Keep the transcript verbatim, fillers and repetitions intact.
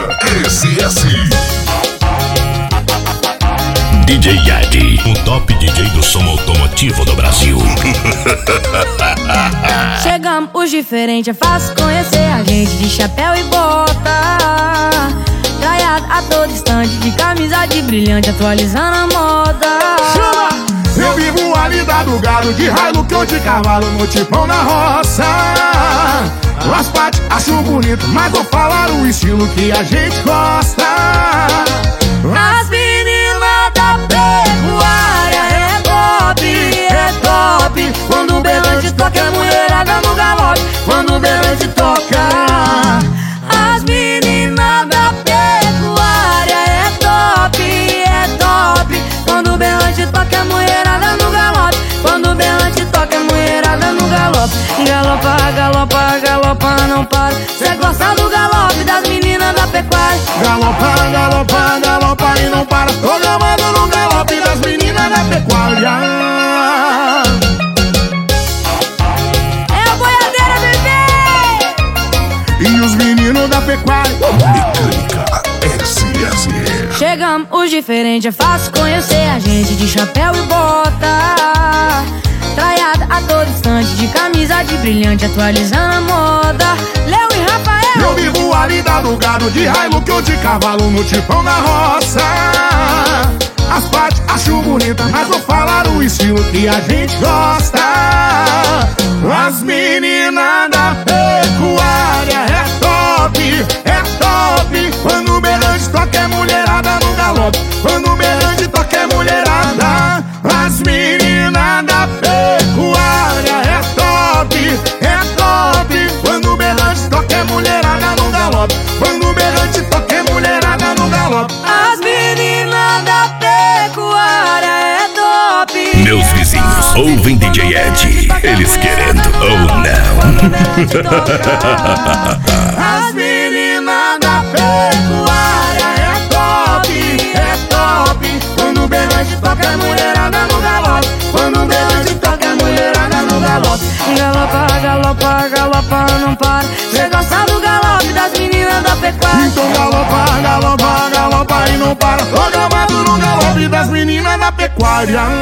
S S. D J Ed, o top D J do som automotivo do Brasil. Chegamos, os diferentes, é fácil conhecer a gente de chapéu e bota, traiado a todo instante, de camisa de brilhante, atualizando a moda. Chama! Eu vivo a vida do gado, de Hilux ou de cavalo, no tipão na roça. As partes acho bonito, mas vou falar o estilo que a gente gosta. As meninas da pecuária é top, é top. Quando o berrante toca, é mulherada no galope. Quando o berrante toca, as meninas da pecuária é top, é top. Quando o berrante toca, é mulherada no galope. Quando o berrante toca, é mulherada no galope. Galopa, galopa, galopa, não para. Cê gosta do galope das meninas da pecuária. Galopa, galopa, galopa e não para. Tô gravando no galope das meninas da pecuária. É a boiadeira, bebê! E os meninos da pecuária. Mecânica S S. Chegamos, os diferentes, é fácil conhecer a gente de chapéu e bota, traiada a todo instante, de camisa de brilhante, atualizando a moda. Léo e Rafael. Eu vivo a vida do gado, de Hilux ou de cavalo, no tipão na roça. As partes acho bonita, mas vou falar o estilo que a gente gosta. As meninas da pecuária é top, é top. Quando o berrante toca, é mulherada no galope. Quando o berrante toca, é mulherada. As meninas da pecuária é top, é top. Quando o berrante toca, é mulherada no galope. Quando o berrante toca, é mulherada no galope. As meninas da pecuária é top. Meus vizinhos ouvem D J Ed, eles querendo ou não. As meninas da pecuária é top, é top. Quando o berrante toca, é mulherada no galope. Quando o berrante toca, é mulherada no galope. Galopa, galopa, galopa, não para. Cê gosta do galope das meninas da pecuária. Então galopa, galopa, galopa e não para. Tô gravado no galope das meninas da pecuária.